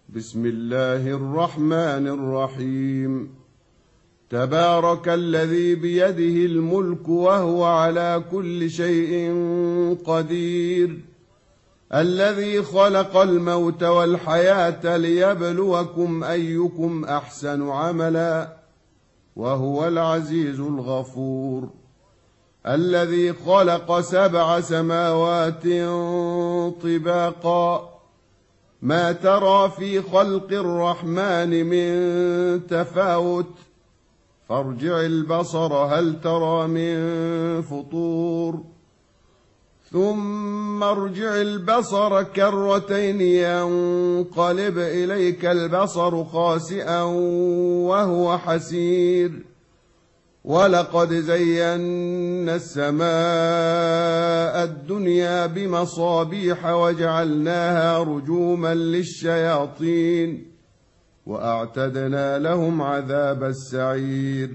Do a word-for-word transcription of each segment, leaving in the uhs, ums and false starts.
بسم الله الرحمن الرحيم. تبارك الذي بيده الملك وهو على كل شيء قدير، الذي خلق الموت والحياة ليبلوكم أيكم أحسن عملا، وهو العزيز الغفور، الذي خلق سبع سماوات طباقا، ما ترى في خلق الرحمن من تفاوت، فارجع البصر هل ترى من فطور، ثم ارجع البصر كرتين ينقلب إليك البصر خاسئا وهو حسير، ولقد زينا السماء الدنيا بمصابيح وجعلناها رجوما للشياطين، وأعتدنا لهم عذاب السعير،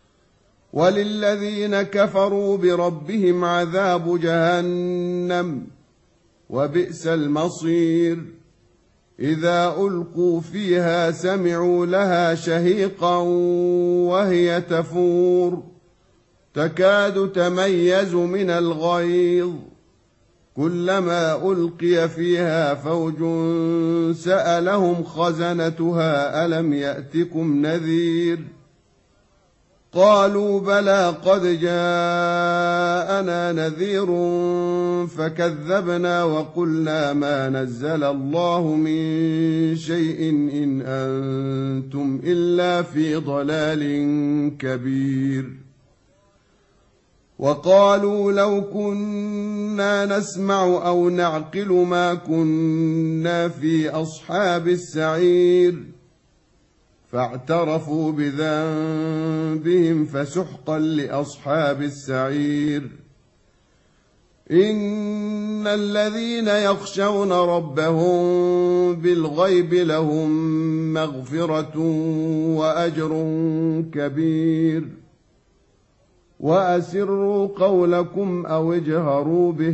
وللذين كفروا بربهم عذاب جهنم، وبئس المصير. إذا ألقوا فيها سمعوا لها شهيقا وهي تفور، تكاد تميز من الغيظ، كلما ألقي فيها فوج سألهم خزنتها ألم يأتكم نذير، قالوا بلى قد جاءنا نذير فكذبنا وقلنا ما نزل الله من شيء إن أنتم إلا في ضلال كبير. وقالوا لو كنا نسمع أو نعقل ما كنا في أصحاب السعير، فاعترفوا بذنبهم فسحقا لأصحاب السعير. إن الذين يخشون ربهم بالغيب لهم مغفرة وأجر كبير. وأسروا قولكم أو اجهروا به،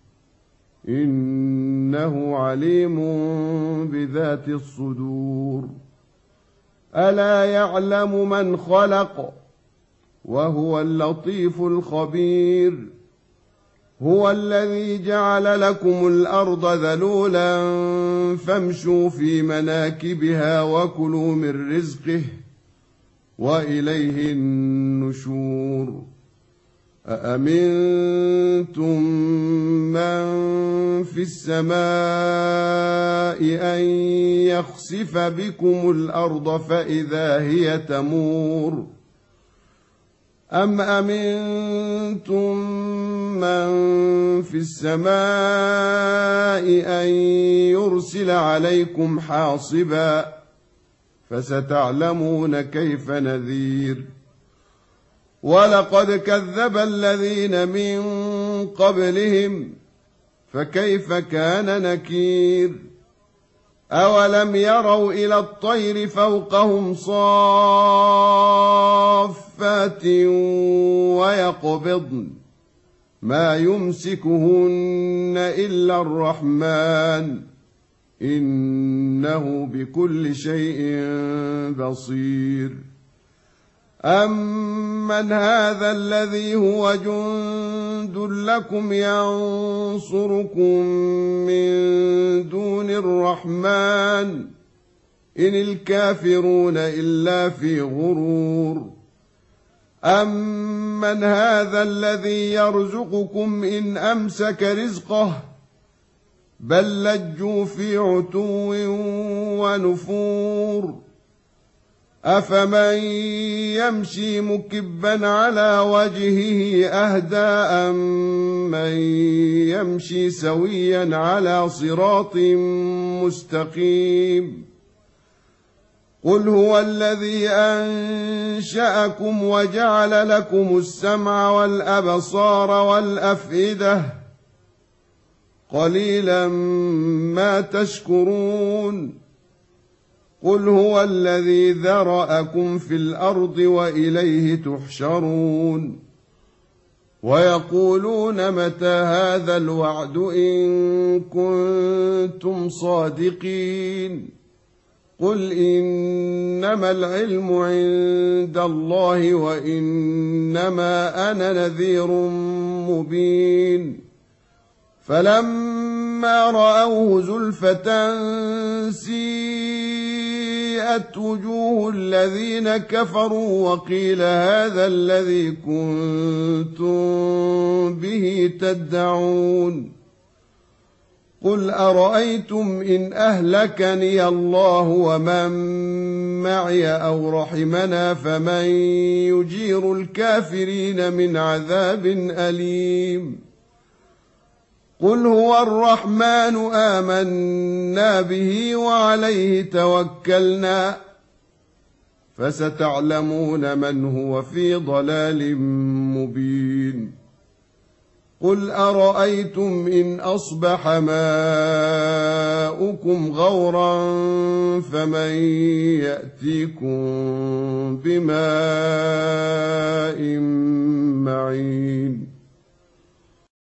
إنه عليم بذات الصدور. ألا يعلم من خلق وهو اللطيف الخبير. هو الذي جعل لكم الأرض ذلولا فامشوا في مناكبها وكلوا من رزقه وإليه النشور. أأمنتم من في السماء أن يخسف بكم الأرض فإذا هي تمور، أم أمنتم من في السماء أن يرسل عليكم حاصبا، فستعلمون كيف نذير. ولقد كذب الذين من قبلهم فكيف كان نكير. أولم يروا إلى الطير فوقهم صافات ويقبضن ما يمسكهن إلا الرحمن، إنه بكل شيء بصير. أمن هذا الذي هو جند لكم ينصركم من دون الرحمن، إن الكافرون إلا في غرور. أمن هذا الذي يرزقكم إن أمسك رزقه، بل لجوا في عتو ونفور. أفمن يمشي مكبا على وجهه أهدى أمن يمشي سويا على صراط مستقيم. قل هو الذي أنشأكم وجعل لكم السمع والأبصار والأفئدة، قليلا ما تشكرون. قل هو الذي ذرأكم في الأرض وإليه تحشرون. ويقولون متى هذا الوعد إن كنتم صادقين قل إنما العلم عند الله وإنما أنا نذير مبين فلما رأوه زلفة سيئت وجوه الذين كفروا وقيل هذا الذي كنتم به تدعون قل أرأيتم إن أهلكني الله ومن معي أو رحمنا فمن يجير الكافرين من عذاب أليم قل هو الرحمن آمنا به وعليه توكلنا فستعلمون من هو في ضلال مبين قل أرأيتم إن أصبح ماؤكم غورا فمن يأتيكم بماء معين